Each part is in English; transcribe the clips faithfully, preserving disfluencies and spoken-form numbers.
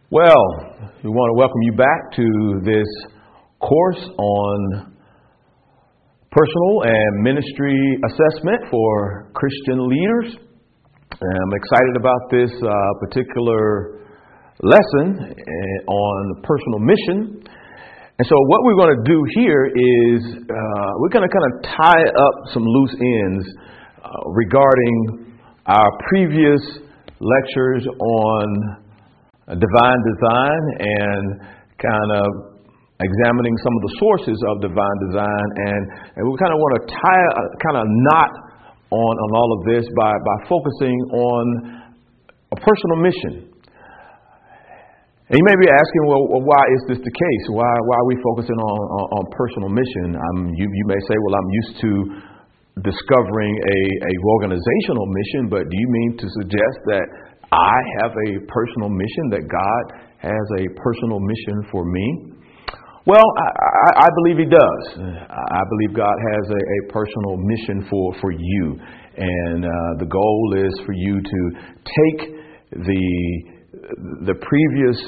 Well, we want to welcome you back to this course on personal and ministry assessment for Christian leaders. And I'm excited about this uh, particular lesson on personal mission. And so what we're going to do here is uh, we're going to kind of tie up some loose ends uh, regarding our previous lectures on divine design and kind of examining some of the sources of divine design, and, and we kind of want to tie a kind of knot on, on all of this by, by focusing on a personal mission. And you may be asking, well, why is this the case? Why why are we focusing on, on, on personal mission? Um, you, you may say, well, I'm used to discovering a, a organizational mission, but do you mean to suggest that I have a personal mission, that God has a personal mission for me? Well, I, I, I believe He does. I believe God has a, a personal mission for, for you. And uh, the goal is for you to take the, the previous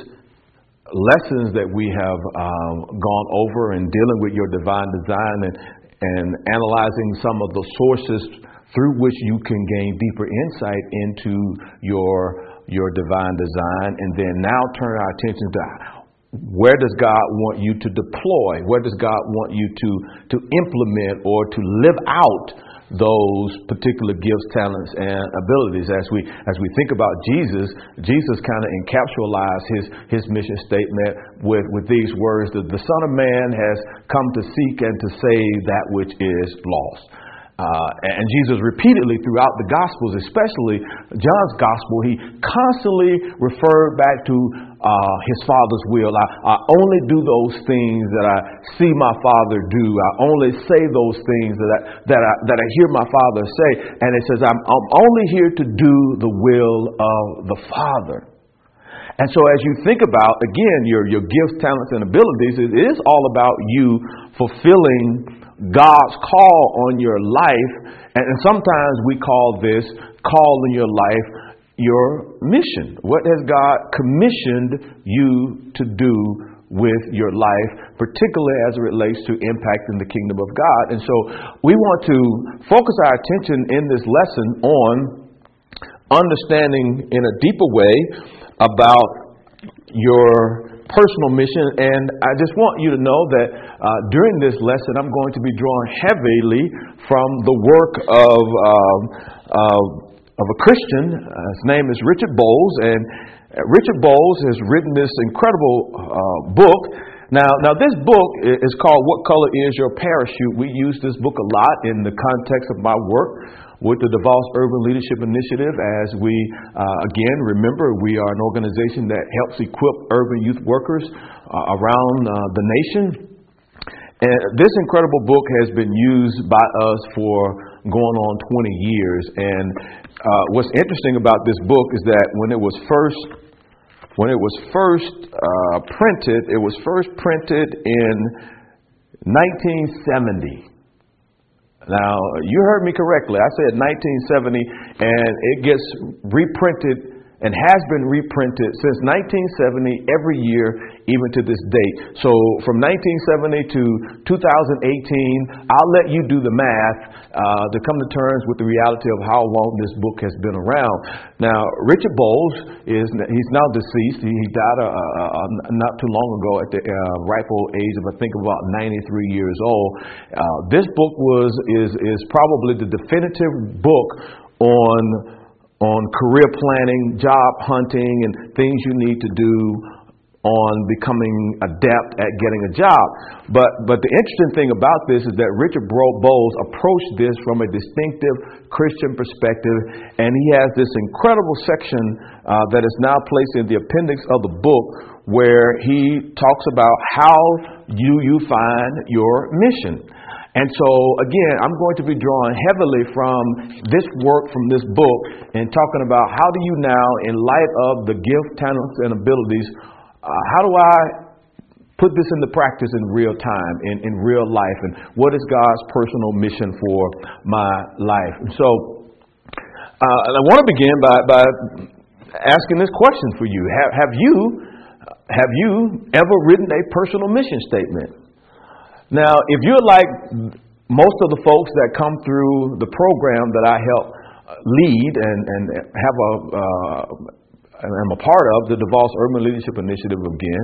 lessons that we have um, gone over in dealing with your divine design and, and analyzing some of the sources through which you can gain deeper insight into your your divine design, and then now turn our attention to where does God want you to deploy, where does God want you to to implement or to live out those particular gifts, talents, and abilities. As we as we think about Jesus, Jesus kind of encapsulates his his mission statement with with these words: that the Son of Man has come to seek and to save that which is lost. Uh, and Jesus repeatedly throughout the Gospels, especially John's Gospel, he constantly referred back to uh, his Father's will. I, I only do those things that I see my Father do. I only say those things that I, that I, that I hear my Father say. And it says, I'm, I'm only here to do the will of the Father. And so as you think about, again, your, your gifts, talents, and abilities, it is all about you fulfilling God's call on your life. And, and sometimes we call this call in your life your mission. What has God commissioned you to do with your life, particularly as it relates to impacting the kingdom of God? And so we want to focus our attention in this lesson on understanding in a deeper way about your personal mission. And I just want you to know that uh, during this lesson, I'm going to be drawing heavily from the work of uh, uh, of a Christian. Uh, his name is Richard Bolles, and Richard Bolles has written this incredible uh, book. Now, now this book is called "What Color Is Your Parachute?" We use this book a lot in the context of my work with the DeVos Urban Leadership Initiative. As we, uh, again, remember, we are an organization that helps equip urban youth workers uh, around uh, the nation. And this incredible book has been used by us for going on twenty years. And uh, what's interesting about this book is that when it was first when it was first uh, printed, it was first printed in nineteen seventy. Now, you heard me correctly. I said nineteen seventy, and it gets reprinted and has been reprinted since nineteen seventy every year, even to this date. So from nineteen seventy to two thousand eighteen, I'll let you do the math uh, to come to terms with the reality of how long this book has been around. Now, Richard Bolles is he's now deceased. He, he died uh, uh, not too long ago at the uh, ripe old age of, I think, about ninety-three years old. Uh, this book was is is probably the definitive book on on career planning, job hunting, and things you need to do on becoming adept at getting a job. But but the interesting thing about this is that Richard Bolles approached this from a distinctive Christian perspective, and he has this incredible section uh, that is now placed in the appendix of the book, where he talks about how you you find your mission. And so, again, I'm going to be drawing heavily from this work, from this book, and talking about how do you now, in light of the gift, talents, and abilities, uh, how do I put this into practice in real time, in, in real life, and what is God's personal mission for my life? And so, uh, and I want to begin by, by asking this question for you. Have, have you have you ever written a personal mission statement? Now, if you're like most of the folks that come through the program that I help lead and, and have a, uh, I'm a part of, the DeVos Urban Leadership Initiative again,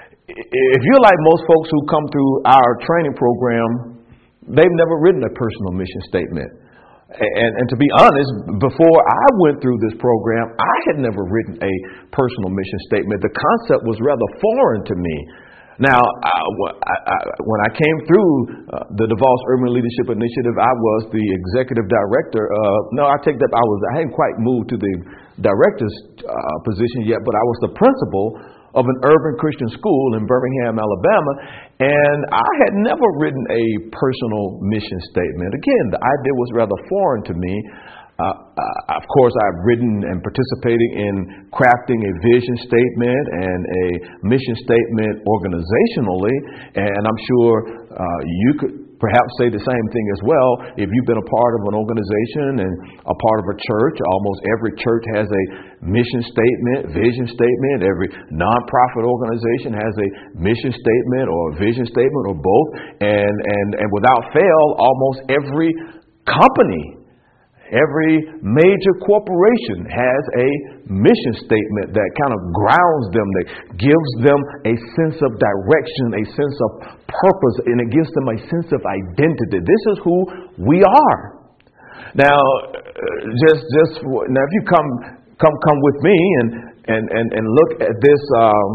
if you're like most folks who come through our training program, they've never written a personal mission statement. And, and to be honest, before I went through this program, I had never written a personal mission statement. The concept was rather foreign to me. Now, I, I, when I came through uh, the DeVos Urban Leadership Initiative, I was the executive director. Uh, no, I take that. I was. I hadn't quite moved to the director's uh, position yet, but I was the principal of an urban Christian school in Birmingham, Alabama, and I had never written a personal mission statement. Again, the idea was rather foreign to me. Uh, uh, of course, I've written and participated in crafting a vision statement and a mission statement organizationally, and I'm sure uh, you could perhaps say the same thing as well. If you've been a part of an organization and a part of a church, almost every church has a mission statement, vision statement. Every nonprofit organization has a mission statement or a vision statement or both. And, and, and without fail, almost every company, every major corporation has a mission statement that kind of grounds them, that gives them a sense of direction, a sense of purpose, and it gives them a sense of identity. This is who we are. Now, just just now, if you come come come with me and and and, and look at this. Um,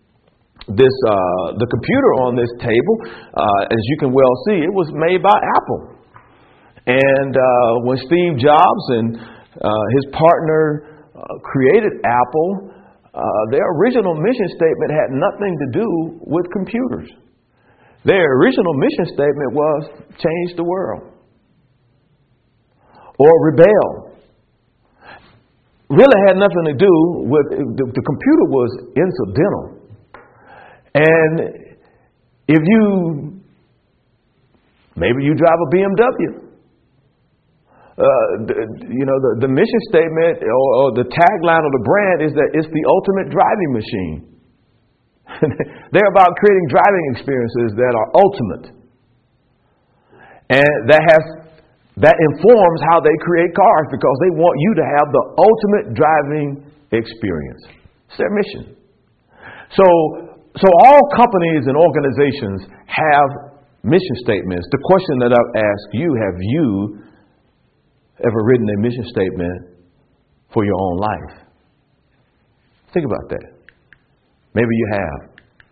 this uh, the computer on this table, uh, as you can well see, it was made by Apple. And uh, when Steve Jobs and uh, his partner uh, created Apple, uh, their original mission statement had nothing to do with computers. Their original mission statement was change the world or rebel. Really had nothing to do with the, the computer was incidental. And if you maybe you drive a B M W. Uh, the, you know, the, the mission statement or, or the tagline of the brand is that it's the ultimate driving machine. They're about creating driving experiences that are ultimate. And that has that informs how they create cars, because they want you to have the ultimate driving experience. It's their mission. So, so all companies and organizations have mission statements. The question that I've asked you, have you ever written a mission statement for your own life? Think about that. Maybe you have.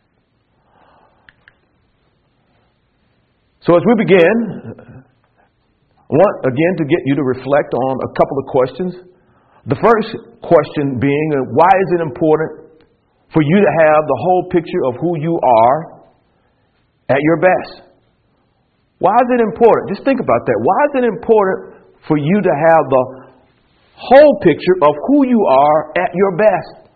So as we begin, I want again to get you to reflect on a couple of questions. The first question being, why is it important for you to have the whole picture of who you are at your best? Why is it important? Just think about that. Why is it important for you to have the whole picture of who you are at your best?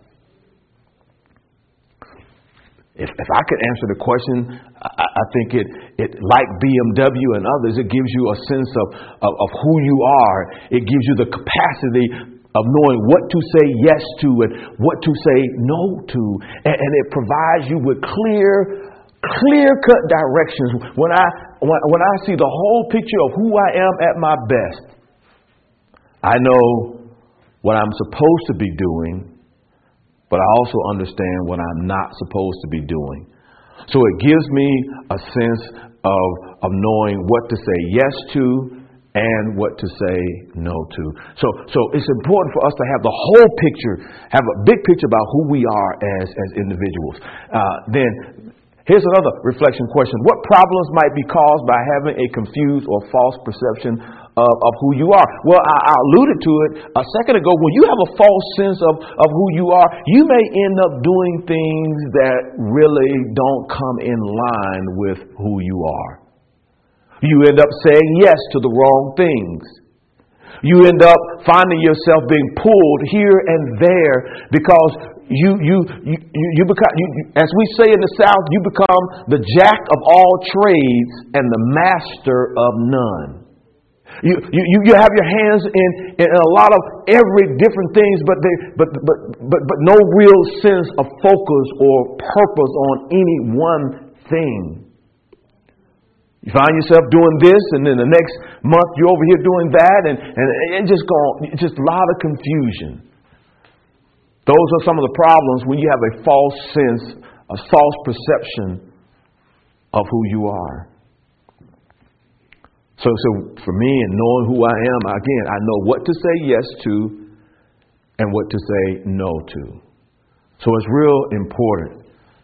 If, if I could answer the question, I, I think it, it, like B M W and others, it gives you a sense of, of, of who you are. It gives you the capacity of knowing what to say yes to and what to say no to. And, and it provides you with clear, clear-cut directions. When I, when, when I see the whole picture of who I am at my best, I know what I'm supposed to be doing, but I also understand what I'm not supposed to be doing. So it gives me a sense of, of knowing what to say yes to and what to say no to. So, so it's important for us to have the whole picture, have a big picture about who we are as, as individuals. Uh, then here's another reflection question. What problems might be caused by having a confused or false perception Of, of who you are? Well, I, I alluded to it a second ago. When you have a false sense of, of who you are, you may end up doing things that really don't come in line with who you are. You end up saying yes to the wrong things. You end up finding yourself being pulled here and there because you you you you, you become, you, as we say in the South, you become the jack of all trades and the master of none. You, you, you have your hands in, in a lot of every different things, but, they, but, but, but, but no real sense of focus or purpose on any one thing. You find yourself doing this, and then the next month you're over here doing that, and, and, and just going, just a lot of confusion. Those are some of the problems when you have a false sense, a false perception of who you are. So, so for me, and knowing who I am, again, I know what to say yes to and what to say no to. So it's real important.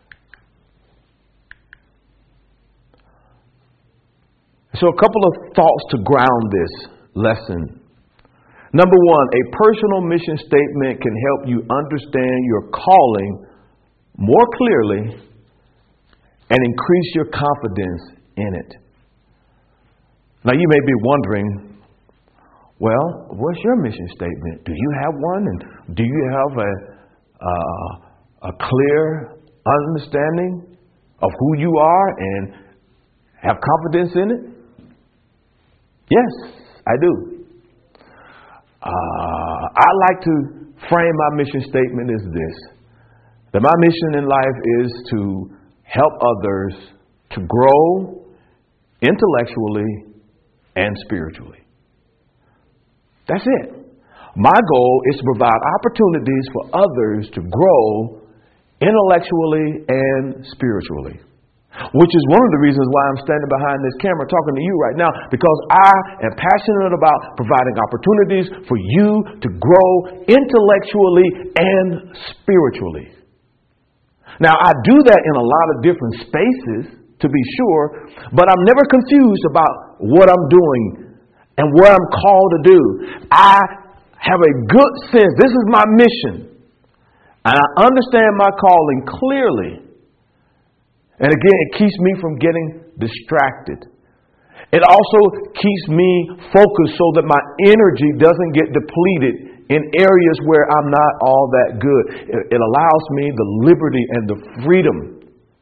So a couple of thoughts to ground this lesson. Number one, a personal mission statement can help you understand your calling more clearly and increase your confidence in it. Now you may be wondering, well, what's your mission statement? Do you have one? And do you have a, uh, a clear understanding of who you are and have confidence in it? Yes, I do. Uh, I like to frame my mission statement as this: that my mission in life is to help others to grow intellectually and spiritually. That's it. My goal is to provide opportunities for others to grow intellectually and spiritually. Which is one of the reasons why I'm standing behind this camera talking to you right now, because I am passionate about providing opportunities for you to grow intellectually and spiritually. Now, I do that in a lot of different spaces, to be sure, but I'm never confused about what I'm doing and what I'm called to do. I have a good sense. This is my mission, and I understand my calling clearly. And again, it keeps me from getting distracted. It also keeps me focused so that my energy doesn't get depleted in areas where I'm not all that good. It, it allows me the liberty and the freedom.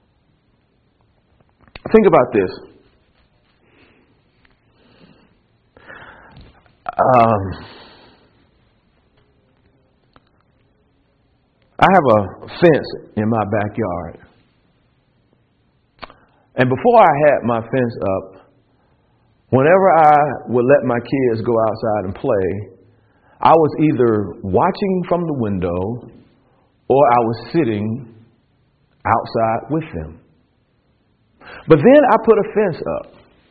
Think about this. Um, I have a fence in my backyard. And before I had my fence up, whenever I would let my kids go outside and play, I was either watching from the window or I was sitting outside with them. But then I put a fence up.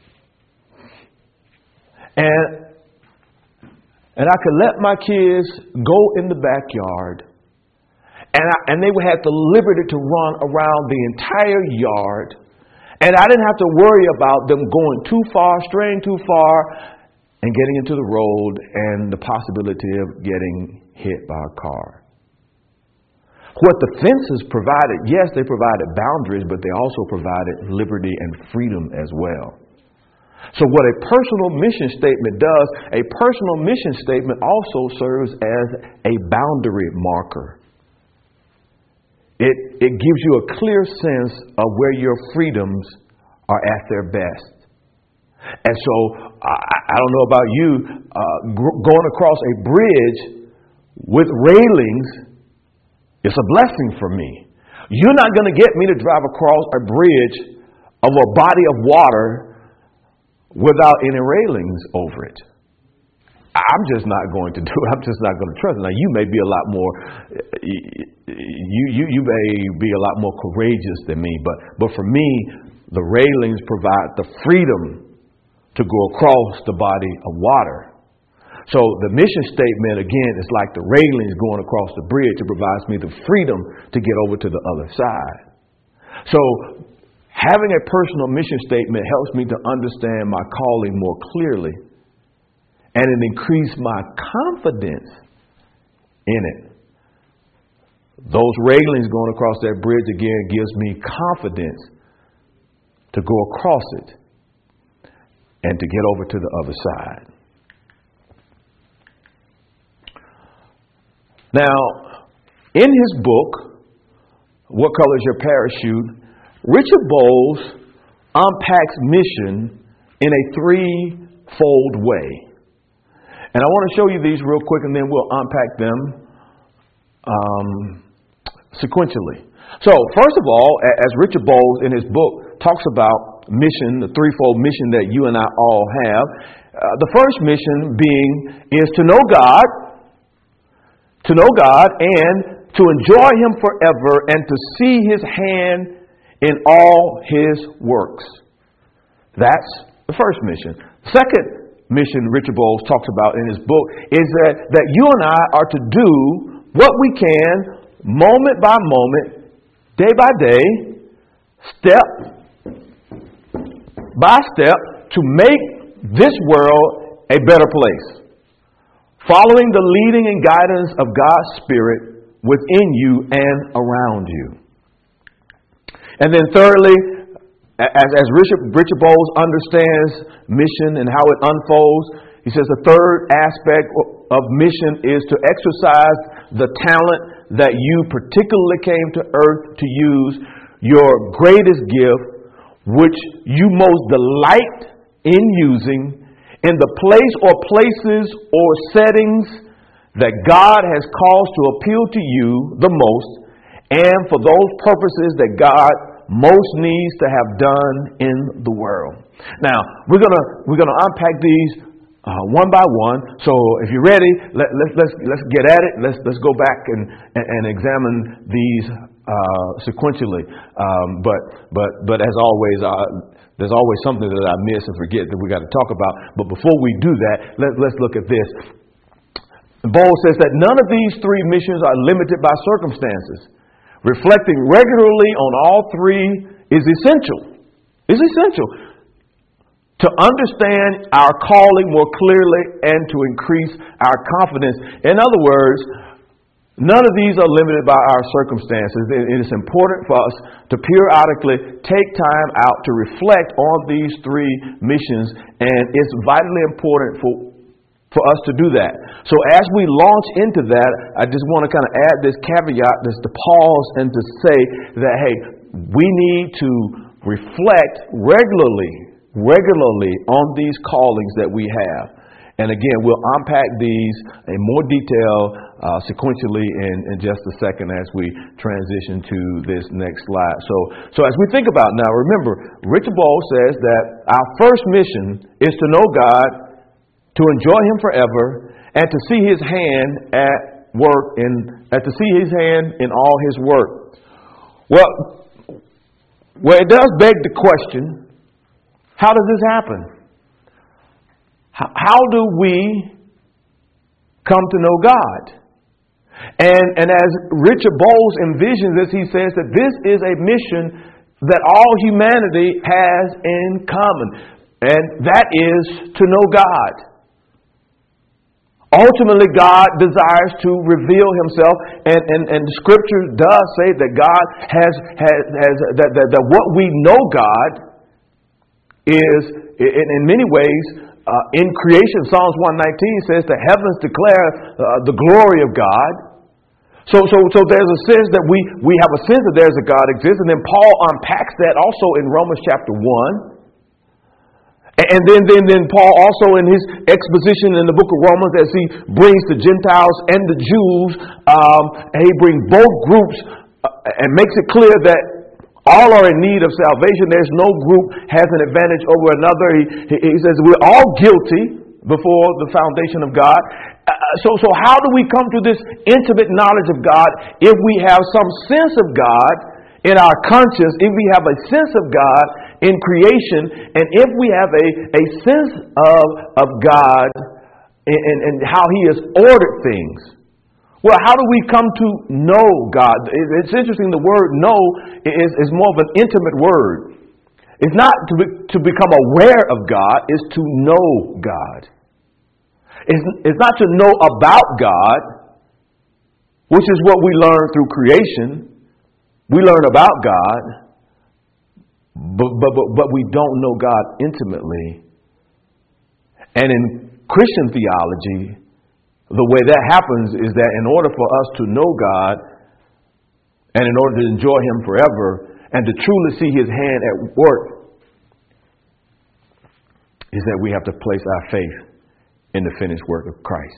And, and I could let my kids go in the backyard. And, I, and they would have the liberty to run around the entire yard. And I didn't have to worry about them going too far, straying too far, and getting into the road and the possibility of getting hit by a car. What the fences provided, yes, they provided boundaries, but they also provided liberty and freedom as well. So what a personal mission statement does, a personal mission statement also serves as a boundary marker. It, it gives you a clear sense of where your freedoms are at their best. And so, I, I don't know about you, uh, gr- going across a bridge with railings is a blessing for me. You're not going to get me to drive across a bridge of a body of water without any railings over it. I'm just not going to do it. I'm just not going to trust it. Now, you may be a lot more, you, you, you may be a lot more courageous than me, but, but for me, the railings provide the freedom to go across the body of water. So the mission statement, again, is like the railings going across the bridge. It provides me the freedom to get over to the other side. So having a personal mission statement helps me to understand my calling more clearly. And it increased my confidence in it. Those railings going across that bridge again gives me confidence to go across it and to get over to the other side. Now, in his book, What Color Is Your Parachute?, Richard Bolles unpacks mission in a threefold way. And I want to show you these real quick, and then we'll unpack them um, sequentially. So, first of all, as Richard Bowles in his book talks about mission, the threefold mission that you and I all have, uh, the first mission being is to know God, to know God, and to enjoy Him forever, and to see His hand in all His works. That's the first mission. Second mission Richard Bowles talks about in his book is that, that you and I are to do what we can, moment by moment, day by day, step by step, to make this world a better place, following the leading and guidance of God's Spirit within you and around you. And then thirdly, As, as Richard, Richard Bowles understands mission and how it unfolds, he says the third aspect of mission is to exercise the talent that you particularly came to earth to use, your greatest gift, which you most delight in using, in the place or places or settings that God has caused to appeal to you the most, and for those purposes that God most needs to have done in the world. Now, we're gonna we're gonna unpack these uh, one by one. So, if you're ready, let, let's let's let's get at it. Let's let's go back and and, and examine these uh, sequentially. Um, but but but as always, uh, there's always something that I miss and forget that we got to talk about. But before we do that, let, let's look at this. Bowles says that none of these three missions are limited by circumstances. Reflecting regularly on all three is essential. Is essential to understand our calling more clearly and to increase our confidence. In other words, none of these are limited by our circumstances. It is important for us to periodically take time out to reflect on these three missions, and it's vitally important for for us to do that. So as we launch into that, I just want to kind of add this caveat, this to pause and to say that, hey, we need to reflect regularly, regularly on these callings that we have. And again, we'll unpack these in more detail uh, sequentially in, in just a second as we transition to this next slide. So, so as we think about now, remember, Richard Bowles says that our first mission is to know God, to enjoy Him forever, and to see His hand at work in, and to see His hand in all His work. Well, well, it does beg the question: how does this happen? How, how do we come to know God? And and as Richard Bowles envisions this, he says that this is a mission that all humanity has in common, and that is to know God. Ultimately, God desires to reveal Himself, and, and, and the Scripture does say that God has, has, has that, that, that what we know God is, in, in many ways, uh, in creation. Psalms one nineteen says the heavens declare uh, the glory of God. So, so, so there's a sense that we, we have a sense that there's a God exists, and then Paul unpacks that also in Romans chapter one. And then, then, then Paul also in his exposition in the book of Romans, as he brings the Gentiles and the Jews, um, and he brings both groups uh, and makes it clear that all are in need of salvation. There's no group has an advantage over another. He, he, he says we're all guilty before the foundation of God. Uh, so, so how do we come to this intimate knowledge of God if we have some sense of God in our conscience, if we have a sense of God in creation, and if we have a, a sense of, of God and, and, and how He has ordered things? Well, how do we come to know God? It's interesting, the word know is, is more of an intimate word. It's not to, be, to become aware of God, it's to know God. It's, it's not to know about God, which is what we learn through creation. We learn about God, but, but, but, but we don't know God intimately. And in Christian theology, the way that happens is that in order for us to know God and in order to enjoy Him forever and to truly see His hand at work, is that we have to place our faith in the finished work of Christ.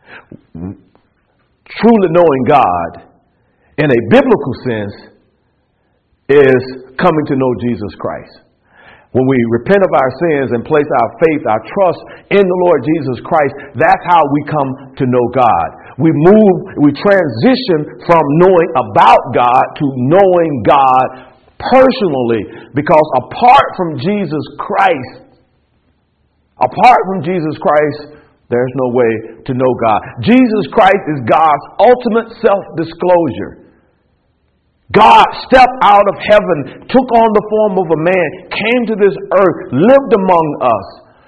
Truly knowing God in a biblical sense is coming to know Jesus Christ. When we repent of our sins and place our faith, our trust in the Lord Jesus Christ, that's how we come to know God. We move, we transition from knowing about God to knowing God personally, because apart from Jesus Christ, apart from Jesus Christ, there's no way to know God. Jesus Christ is God's ultimate self-disclosure. God stepped out of heaven, took on the form of a man, came to this earth, lived among us,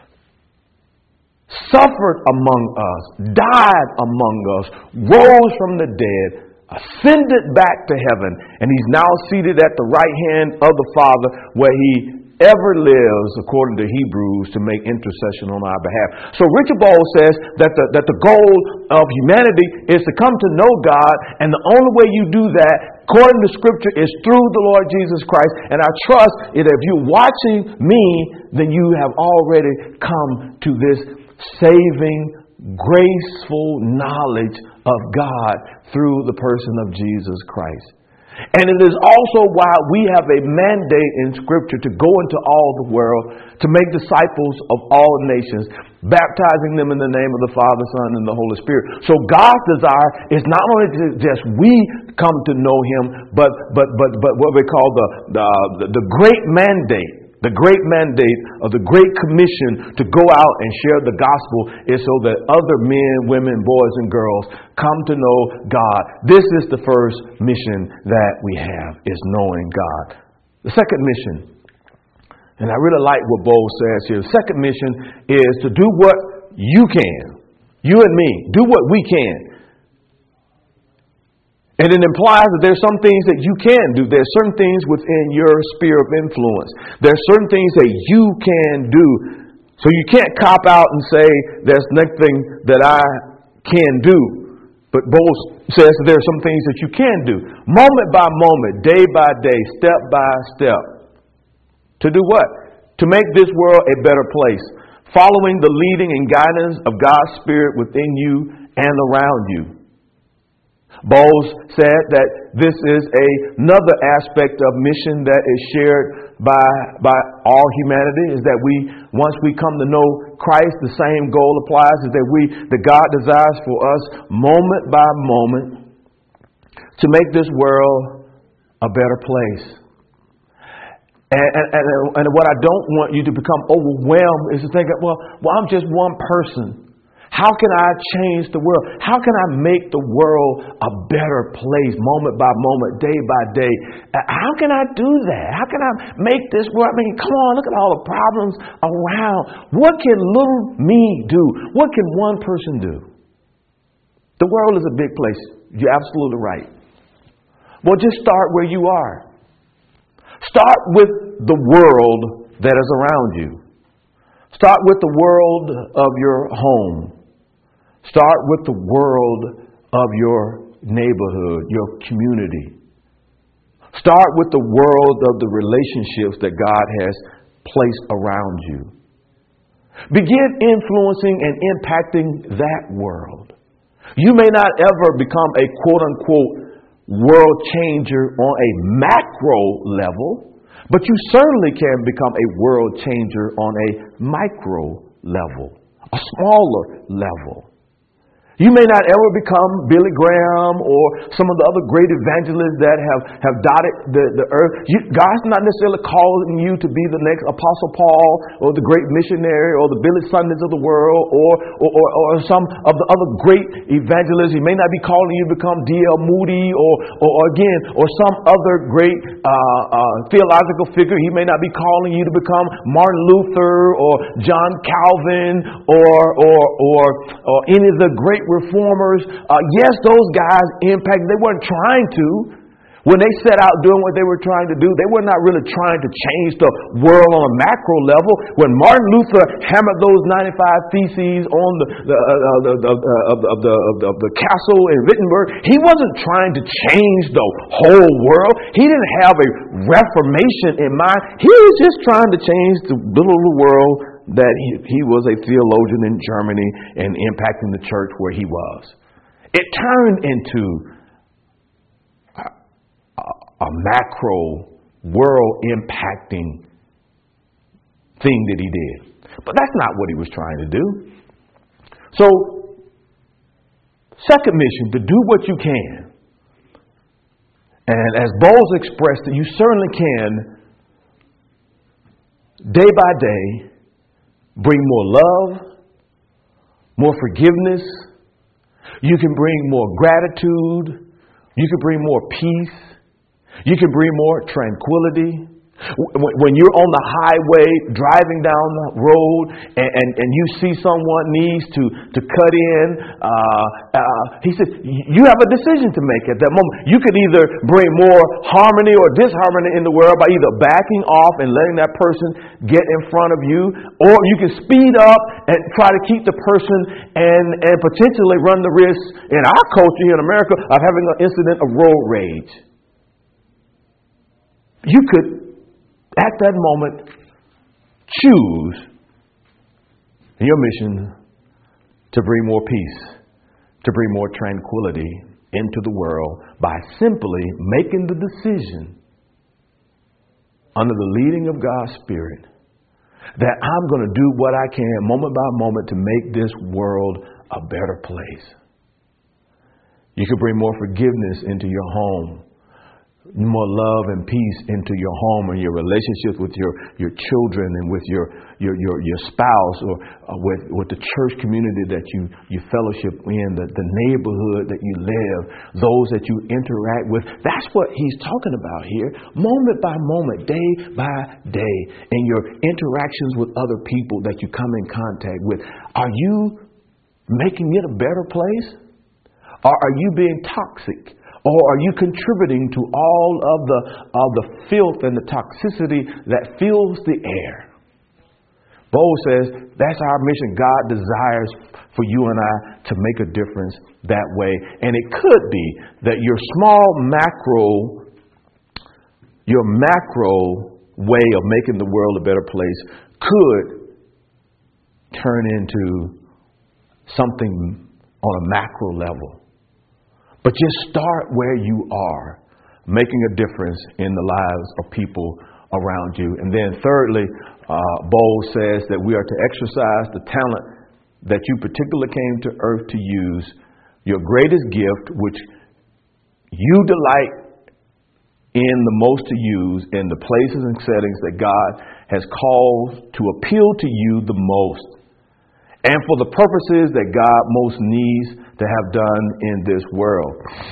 suffered among us, died among us, rose from the dead, ascended back to heaven, and he's now seated at the right hand of the Father, where he ever lives, according to Hebrews, to make intercession on our behalf. So Richard Bowles says that the, that the goal of humanity is to come to know God, and the only way you do that, according to Scripture, is through the Lord Jesus Christ. And I trust that if you're watching me, then you have already come to this saving, graceful knowledge of God through the person of Jesus Christ. And it is also why we have a mandate in Scripture to go into all the world, to make disciples of all nations, baptizing them in the name of the Father, Son, and the Holy Spirit. So God's desire is not only to just we come to know Him, but but but but what we call the the, the great mandate. The great mandate of the Great Commission to go out and share the gospel is so that other men, women, boys, and girls come to know God. This is the first mission that we have, is knowing God. The second mission, and I really like what Bowles says here. The second mission is to do what you can. You and me, do what we can. And it implies that there's some things that you can do. There's certain things within your sphere of influence. There's certain things that you can do. So you can't cop out and say there's nothing that I can do. But Bowles says that there are some things that you can do. Moment by moment, day by day, step by step. To do what? To make this world a better place. Following the leading and guidance of God's Spirit within you and around you. Bowles said that this is a, another aspect of mission that is shared by by all humanity, is that we, once we come to know Christ, the same goal applies, is that we, that God desires for us moment by moment to make this world a better place. And, and, and, and what I don't want you to become overwhelmed is to think, well, well, I'm just one person. How can I change the world? How can I make the world a better place moment by moment, day by day? How can I do that? How can I make this world? I mean, come on, look at all the problems around. What can little me do? What can one person do? The world is a big place. You're absolutely right. Well, just start where you are. Start with the world that is around you. Start with the world of your home. Start with the world of your neighborhood, your community. Start with the world of the relationships that God has placed around you. Begin influencing and impacting that world. You may not ever become a quote-unquote world changer on a macro level, but you certainly can become a world changer on a micro level, a smaller level. You may not ever become Billy Graham or some of the other great evangelists that have, have dotted the, the earth. You, God's not necessarily calling you to be the next Apostle Paul or the great missionary or the Billy Sundays of the world or, or, or, or some of the other great evangelists. He may not be calling you to become D L Moody or, or, or again, or some other great uh, uh, theological figure. He may not be calling you to become Martin Luther or John Calvin or, or, or, or any of the great reformers. Uh, yes, those guys impacted. They weren't trying to. When they set out doing what they were trying to do, they were not really trying to change the world on a macro level. When Martin Luther hammered those ninety-five theses on the the, uh, the, the, uh, of, the, of, the, of, the, of the castle in Wittenberg, he wasn't trying to change the whole world. He didn't have a reformation in mind. He was just trying to change the little world that he, he was a theologian in Germany and impacting the church where he was. It turned into a, a, a macro, world impacting thing that he did. But that's not what he was trying to do. So, second mission, to do what you can. And as Bowles expressed it, you certainly can, day by day, bring more love, more forgiveness. You can bring more gratitude. You can bring more peace. You can bring more tranquility. When you're on the highway driving down the road and, and, and you see someone needs to, to cut in, uh, uh, he said, you have a decision to make at that moment. You could either bring more harmony or disharmony in the world by either backing off and letting that person get in front of you, or you can speed up and try to keep the person and, and potentially run the risk in our culture here in America of having an incident of road rage. You could, at that moment, choose in your mission to bring more peace, to bring more tranquility into the world by simply making the decision under the leading of God's Spirit that I'm going to do what I can moment by moment to make this world a better place. You could bring more forgiveness into your home, more love and peace into your home and your relationships with your, your children and with your your your, your spouse, or uh, with with the church community that you, you fellowship in, the, the neighborhood that you live, those that you interact with. That's what he's talking about here, moment by moment, day by day, in your interactions with other people that you come in contact with. Are you making it a better place? Or are you being toxic? Or are you contributing to all of the of the filth and the toxicity that fills the air? Bowles says that's our mission. God desires for you and I to make a difference that way. And it could be that your small macro, your macro way of making the world a better place could turn into something on a macro level. But just start where you are, making a difference in the lives of people around you. And then thirdly, uh, Bowles says that we are to exercise the talent that you particularly came to earth to use, your greatest gift, which you delight in the most to use in the places and settings that God has called to appeal to you the most, and for the purposes that God most needs to have done in this world.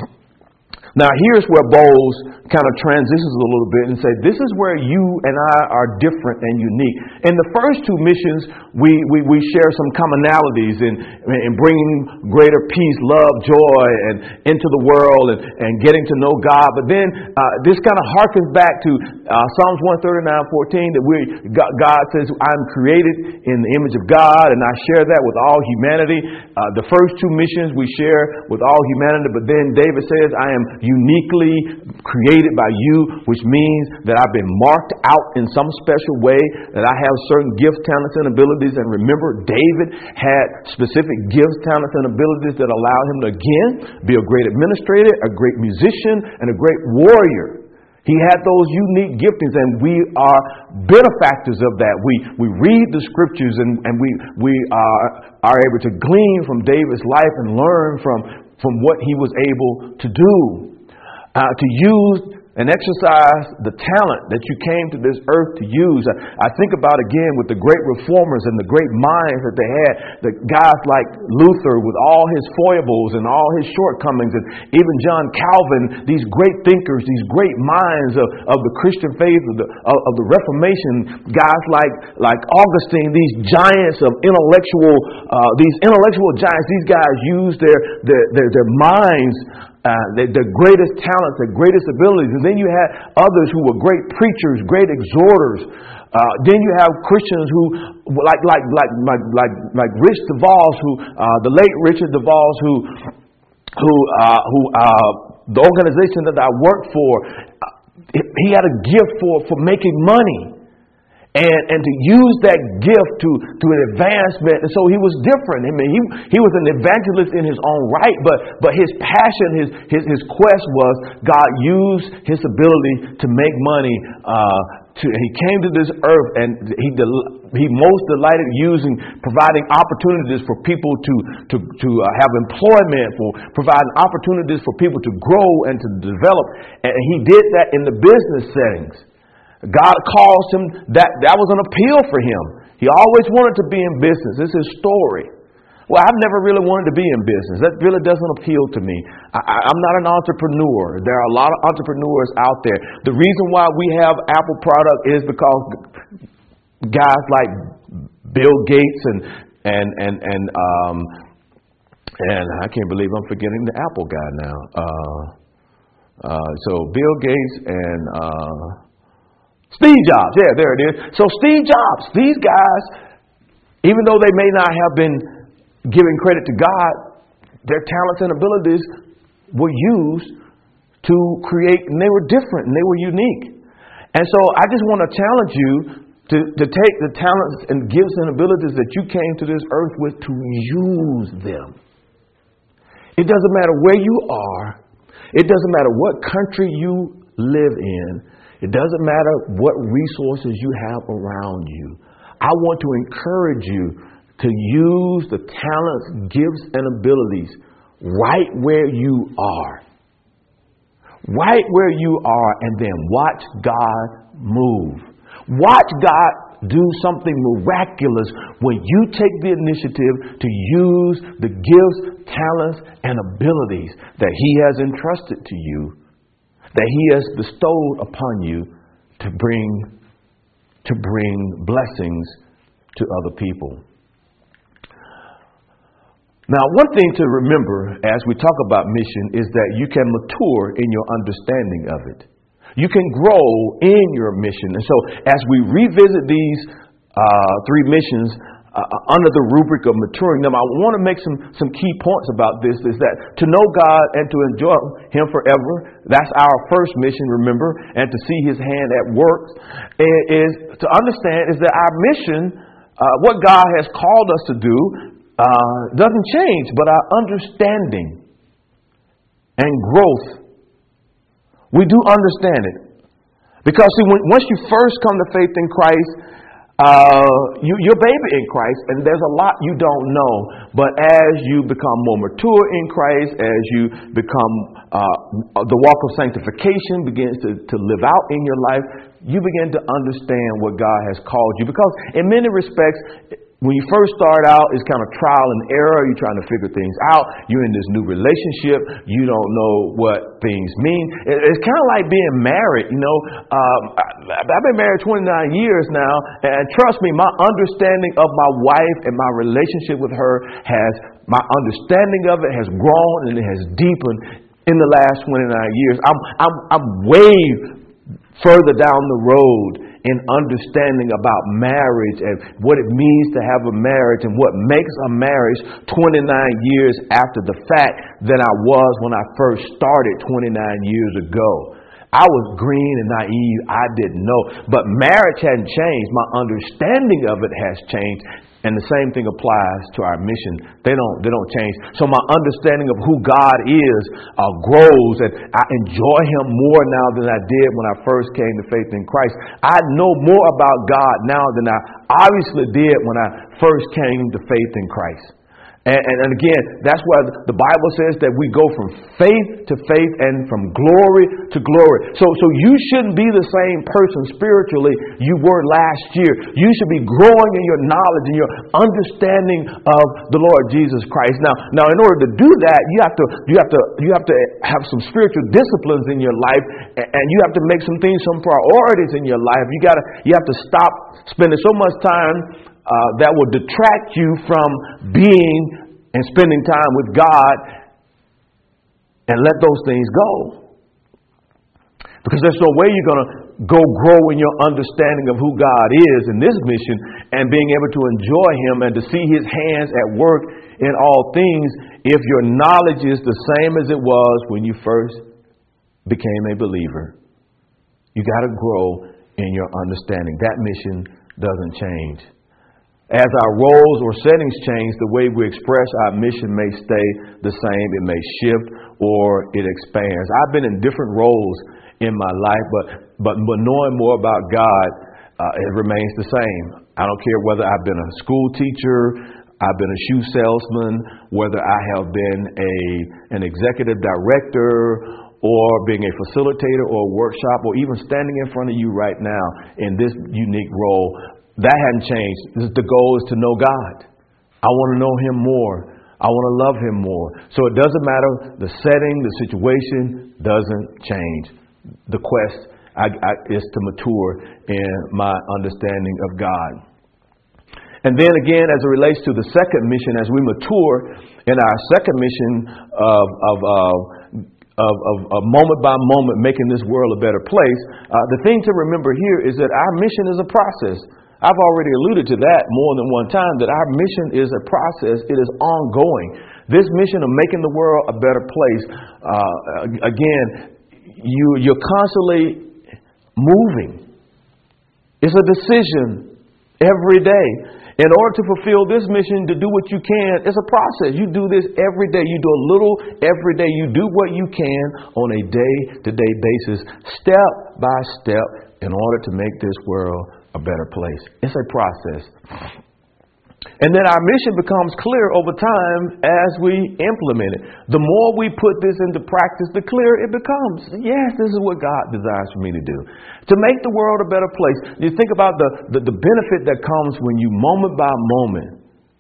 Now, here's where Bowles kind of transitions a little bit and say, this is where you and I are different and unique. In the first two missions, we, we, we share some commonalities in, in bringing greater peace, love, joy, and into the world and, and getting to know God. But then uh, this kind of harkens back to uh, Psalms one thirty-nine fourteen, that we God says, I'm created in the image of God, and I share that with all humanity. Uh, the first two missions we share with all humanity, but then David says, I am uniquely created by you, which means that I've been marked out in some special way, that I have certain gifts, talents, and abilities. And remember, David had specific gifts, talents, and abilities that allowed him to, again, be a great administrator, a great musician, and a great warrior. He had those unique giftings, and we are benefactors of that. We we read the scriptures, and, and we we are, are able to glean from David's life and learn from, from what he was able to do. Uh, to use and exercise the talent that you came to this earth to use. I, I think about, again, with the great reformers and the great minds that they had, the guys like Luther with all his foibles and all his shortcomings, and even John Calvin, these great thinkers, these great minds of, of the Christian faith, of the, of, of the Reformation, guys like, like Augustine, these giants of intellectual, uh, these intellectual giants, these guys used their, their, their, their minds, Uh, the, the greatest talents, the greatest abilities. And then you had others who were great preachers, great exhorters. Uh, then you have Christians who, like like like like like, like Rich DeVos, who uh, the late Richard DeVos, who who uh, who uh, the organization that I worked for, uh, he had a gift for for making money. and, and to use that gift to, to an advancement. And so he was different. I mean, he, he was an evangelist in his own right, but, but his passion, his, his, his quest was God used his ability to make money. Uh, to, he came to this earth and he, del- he most delighted using, providing opportunities for people to, to, to uh, have employment, for providing opportunities for people to grow and to develop. And he did that in the business settings. God calls him, that, that was an appeal for him. He always wanted to be in business. This is his story. Well, I've never really wanted to be in business. That really doesn't appeal to me. I, I, I'm not an entrepreneur. There are a lot of entrepreneurs out there. The reason why we have Apple product is because guys like Bill Gates and and and and um and I can't believe I'm forgetting the Apple guy now. Uh, uh, so Bill Gates and uh, Steve Jobs. Yeah, there it is. So Steve Jobs, these guys, even though they may not have been giving credit to God, their talents and abilities were used to create, and they were different and they were unique. And so I just want to challenge you to, to take the talents and gifts and abilities that you came to this earth with, to use them. It doesn't matter where you are. It doesn't matter what country you live in. It doesn't matter what resources you have around you. I want to encourage you to use the talents, gifts, and abilities right where you are. Right where you are, and then watch God move. Watch God do something miraculous when you take the initiative to use the gifts, talents, and abilities that He has entrusted to you, that He has bestowed upon you to bring, to bring blessings to other people. Now, one thing to remember as we talk about mission is that you can mature in your understanding of it. You can grow in your mission. And so as we revisit these uh, three missions uh, under the rubric of maturing them, I want to make some, some key points about this, is that to know God and to enjoy Him forever, that's our first mission, remember, and to see His hand at work, is to understand is that our mission, uh, what God has called us to do, Uh, doesn't change, but our understanding and growth, we do understand it. Because see, when, once you first come to faith in Christ, uh, you, you're a baby in Christ, and there's a lot you don't know. But as you become more mature in Christ, as you become, uh, the walk of sanctification begins to, to live out in your life, you begin to understand what God has called you. Because in many respects, when you first start out, it's kind of trial and error. You're trying to figure things out. You're in this new relationship. You don't know what things mean. It's kind of like being married. You know, um, I've been married twenty-nine years now, and trust me, my understanding of my wife and my relationship with her has, my understanding of it has grown and it has deepened in the last twenty-nine years. I'm, I'm, I'm way further down the road in understanding about marriage and what it means to have a marriage and what makes a marriage twenty-nine years after the fact than I was when I first started twenty-nine years ago. I was green and naive. I didn't know. But marriage hadn't changed. My understanding of it has changed. And the same thing applies to our mission. They don't, they don't change. So my understanding of who God is uh, grows, and I enjoy Him more now than I did when I first came to faith in Christ. I know more about God now than I obviously did when I first came to faith in Christ. And, and, and again, that's why the Bible says that we go from faith to faith and from glory to glory. So, so you shouldn't be the same person spiritually you were last year. You should be growing in your knowledge and your understanding of the Lord Jesus Christ. Now, now, in order to do that, you have to, you have to, you have to have some spiritual disciplines in your life, and, and you have to make some things, some priorities in your life. You gotta, you have to stop spending so much time Uh, that will detract you from being and spending time with God, and let those things go. Because there's no way you're going to go grow in your understanding of who God is in this mission and being able to enjoy Him and to see His hands at work in all things if your knowledge is the same as it was when you first became a believer. You got to grow in your understanding. That mission doesn't change. As our roles or settings change, the way we express our mission may stay the same. It may shift or it expands. I've been in different roles in my life, but but, but knowing more about God, uh, it remains the same. I don't care whether I've been a school teacher, I've been a shoe salesman, whether I have been a an executive director, or being a facilitator or a workshop, or even standing in front of you right now in this unique role. That hadn't changed. The goal is to know God. I want to know Him more. I want to love Him more. So it doesn't matter. The setting, the situation doesn't change. The quest I, I, is to mature in my understanding of God. And then again, as it relates to the second mission, as we mature in our second mission of, of, uh, of, of, of moment by moment making this world a better place, uh, the thing to remember here is that our mission is a process. I've already alluded to that more than one time, that our mission is a process. It is ongoing. This mission of making the world a better place, uh, again, you, you're constantly moving. It's a decision every day. In order to fulfill this mission, to do what you can, it's a process. You do this every day. You do a little every day. You do what you can on a day-to-day basis, step by step, in order to make this world a better place. It's a process. And then our mission becomes clear over time as we implement it. The more we put this into practice, the clearer it becomes. Yes, this is what God desires for me to do. To make the world a better place. You think about the, the, the benefit that comes when you moment by moment,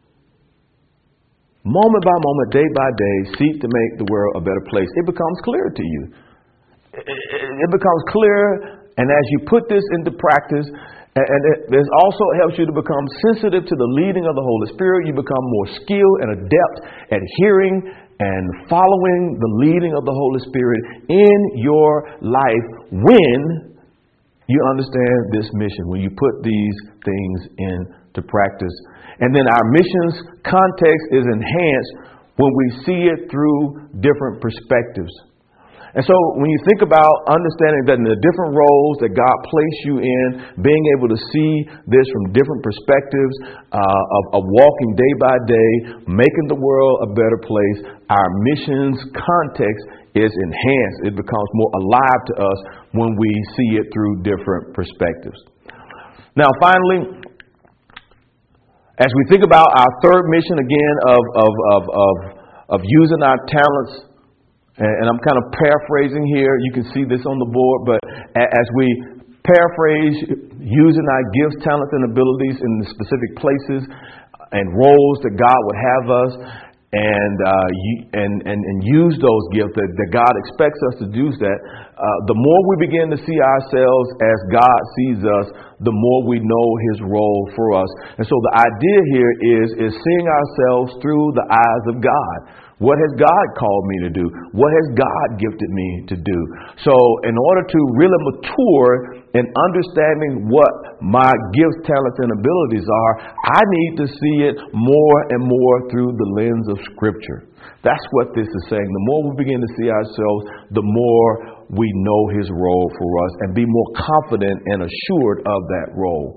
moment by moment, day by day, seek to make the world a better place. It becomes clear to you. It, it, it becomes clear, and as you put this into practice, and it also helps you to become sensitive to the leading of the Holy Spirit. You become more skilled and adept at hearing and following the leading of the Holy Spirit in your life when you understand this mission, when you put these things into practice. And then our mission's context is enhanced when we see it through different perspectives. And so when you think about understanding that in the different roles that God placed you in, being able to see this from different perspectives, uh, of, of walking day by day, making the world a better place, our mission's context is enhanced. It becomes more alive to us when we see it through different perspectives. Now, finally, as we think about our third mission again of, of, of, of, of using our talents, and I'm kind of paraphrasing here. You can see this on the board, but as we paraphrase using our gifts, talents, and abilities in the specific places and roles that God would have us, and uh, and, and and use those gifts that, that God expects us to do that, uh, the more we begin to see ourselves as God sees us, the more we know His role for us. And so the idea here is is seeing ourselves through the eyes of God. What has God called me to do? What has God gifted me to do? So in order to really mature in understanding what my gifts, talents, and abilities are, I need to see it more and more through the lens of Scripture. That's what this is saying. The more we begin to see ourselves, the more we know His role for us and be more confident and assured of that role.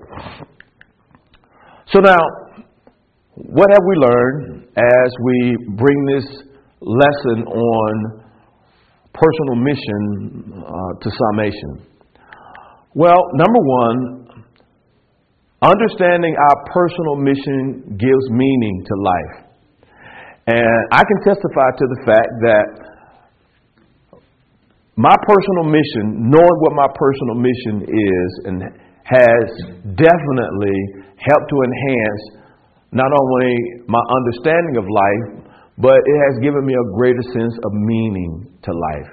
So now, what have we learned as we bring this lesson on personal mission uh, to summation? Well, number one, understanding our personal mission gives meaning to life. And I can testify to the fact that my personal mission, knowing what my personal mission is, and has definitely helped to enhance not only my understanding of life, but it has given me a greater sense of meaning to life.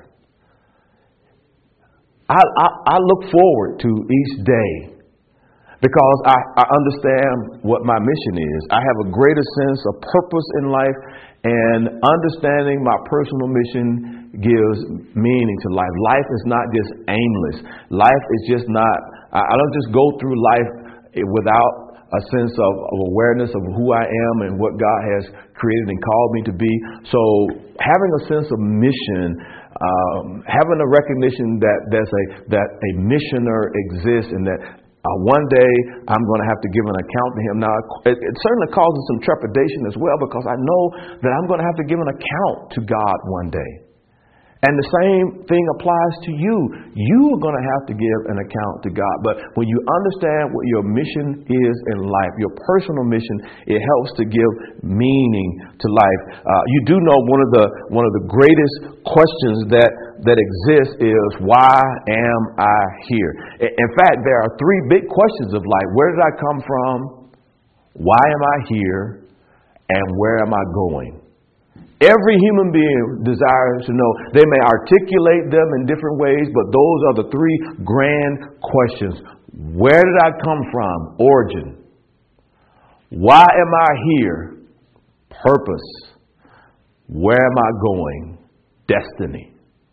I, I, I look forward to each day because I, I understand what my mission is. I have a greater sense of purpose in life, and understanding my personal mission gives meaning to life. Life is not just aimless. Life is just not, I, I don't just go through life without a sense of, of awareness of who I am and what God has created and called me to be. So having a sense of mission, um, having a recognition that there's a that a missioner exists, and that Uh, one day I'm going to have to give an account to him. Now, it, it certainly causes some trepidation as well, because I know that I'm going to have to give an account to God one day. And the same thing applies to you. You are going to have to give an account to God. But when you understand what your mission is in life, your personal mission, it helps to give meaning to life. Uh, you do know one of the one of the greatest questions that that exists is, why am I here? In fact, there are three big questions of life. Where did I come from? Why am I here? And where am I going? Every human being desires to know. They may articulate them in different ways, but those are the three grand questions. Where did I come from? Origin. Why am I here? Purpose. Where am I going? Destiny.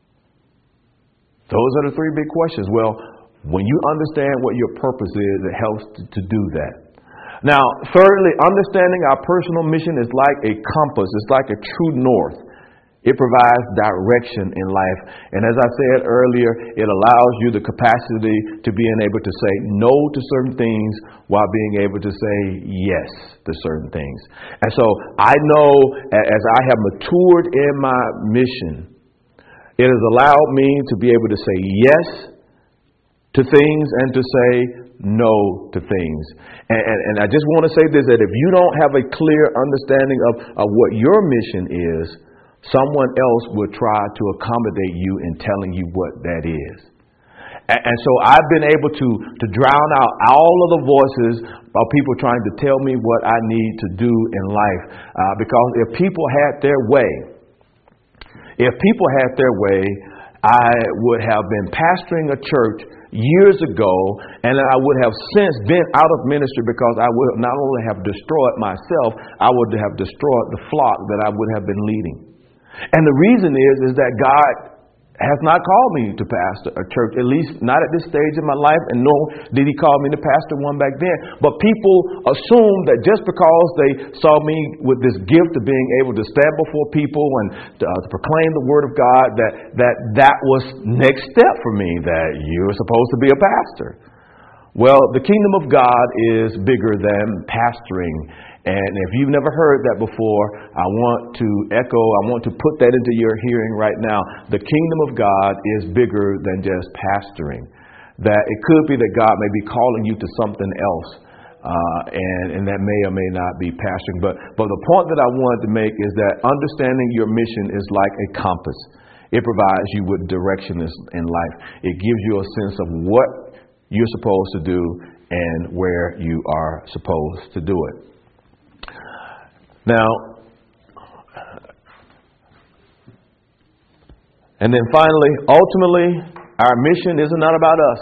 Those are the three big questions. Well, when you understand what your purpose is, it helps to, to do that. Now, thirdly, understanding our personal mission is like a compass. It's like a true north. It provides direction in life. And as I said earlier, it allows you the capacity to being able to say no to certain things while being able to say yes to certain things. And so I know as I have matured in my mission, it has allowed me to be able to say yes to things and to say no to things. And, and, and I just want to say this, that if you don't have a clear understanding of, of what your mission is, someone else will try to accommodate you in telling you what that is. And, and so I've been able to, to drown out all of the voices of people trying to tell me what I need to do in life. Uh, because if people had their way, if people had their way, I would have been pastoring a church years ago, and I would have since been out of ministry, because I would not only have destroyed myself, I would have destroyed the flock that I would have been leading. And the reason is, is that God has not called me to pastor a church, at least not at this stage in my life, and nor did he call me to pastor one back then. But people assume that just because they saw me with this gift of being able to stand before people and to, uh, to proclaim the word of God, that, that that was next step for me, that you're supposed to be a pastor. Well, the kingdom of God is bigger than pastoring. And if you've never heard that before, I want to echo, I want to put that into your hearing right now. The kingdom of God is bigger than just pastoring. That it could be that God may be calling you to something else, uh, and, and that may or may not be pastoring. But, but the point that I wanted to make is that understanding your mission is like a compass. It provides you with direction in life. It gives you a sense of what you're supposed to do and where you are supposed to do it. Now, and then finally, ultimately, our mission is not about us.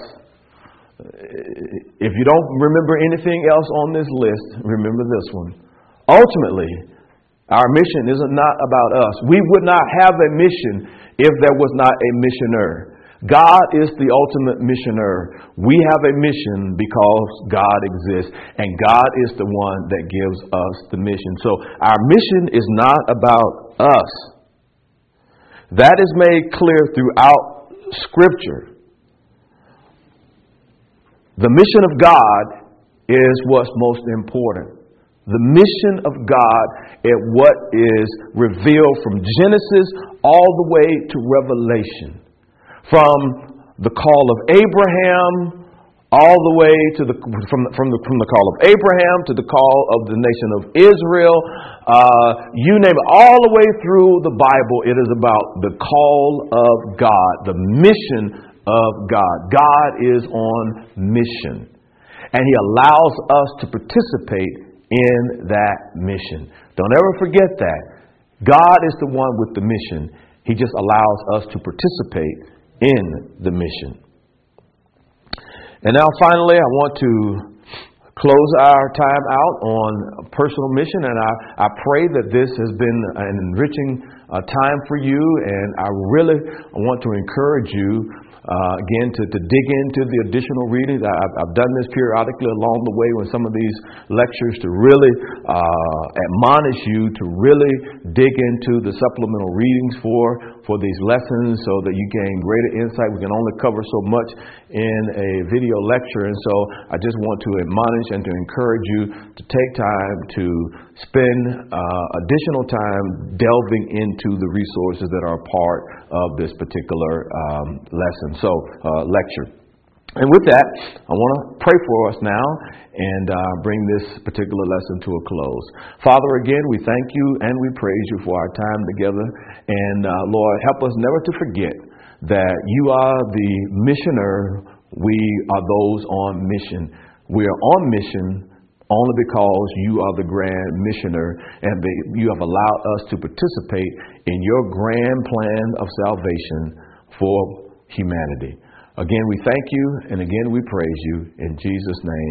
If you don't remember anything else on this list, remember this one. Ultimately, our mission is not about us. We would not have a mission if there was not a missioner. God is the ultimate missioner. We have a mission because God exists, and God is the one that gives us the mission. So our mission is not about us. That is made clear throughout Scripture. The mission of God is what's most important. The mission of God is what is revealed from Genesis all the way to Revelation. From the call of Abraham all the way to the from from the from the call of Abraham to the call of the nation of Israel, uh, you name it, all the way through the Bible, it is about the call of God, the mission of God. God is on mission, and He allows us to participate in that mission. Don't ever forget that. God is the one with the mission. He just allows us to participate in the mission. And now finally, I want to close our time out on personal mission, and I, I pray that this has been an enriching uh, time for you, and I really want to encourage you Uh, again, to, to dig into the additional readings. I, I've done this periodically along the way with some of these lectures to really uh, admonish you to really dig into the supplemental readings for, for these lessons so that you gain greater insight. We can only cover so much in a video lecture, and so I just want to admonish and to encourage you to take time to spend uh, additional time delving into the resources that are part of this particular um, lesson, so uh, lecture. And with that, I want to pray for us now and uh, bring this particular lesson to a close. Father, again, we thank you and we praise you for our time together. And uh, Lord, help us never to forget that you are the missioner. We are those on mission. We are on mission only because you are the grand missioner and the, you have allowed us to participate in your grand plan of salvation for humanity. Again, we thank you, and again, we praise you. In Jesus' name.